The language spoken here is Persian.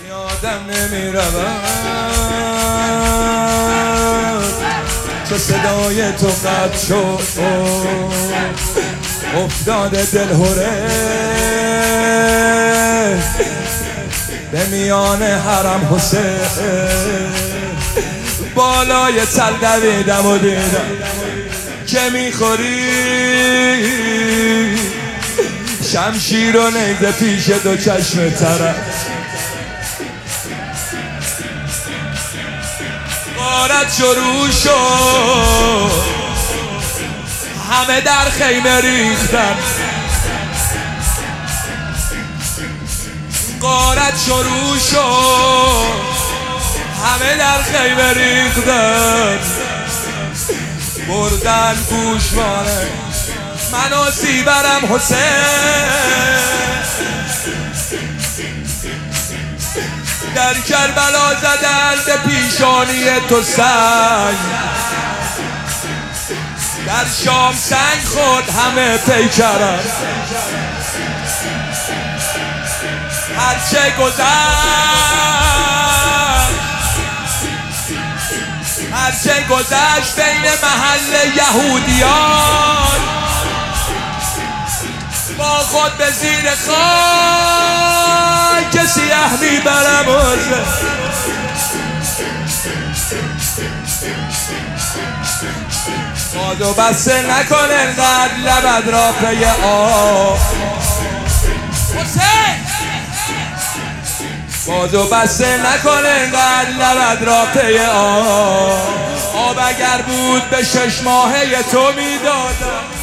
یادم نمیرود چه صدای تو قد شد افتاده دلهوره به میان حرم حسین بالای تل دویدم و دیدم که میخوری شمشیر و نیزه پیش دو چشم طرف غارت شروع شد همه در خیمه ریختن غارت شروع شد همه در خیمه ریختن بردن گوشواره من و سیبرم حسین در کربلا زدن به پیشانی تو سنگ در شام سنگ خود همه پیکرن هرچه گذشت بین محل یهودیان با خود به زیر خاک سیاه میبرم بادو بسته نکن انقدر لبت را پی آب بادو بسته نکن انقدر لبت را پی آب اگر بود به 6 ماهه تو میدادم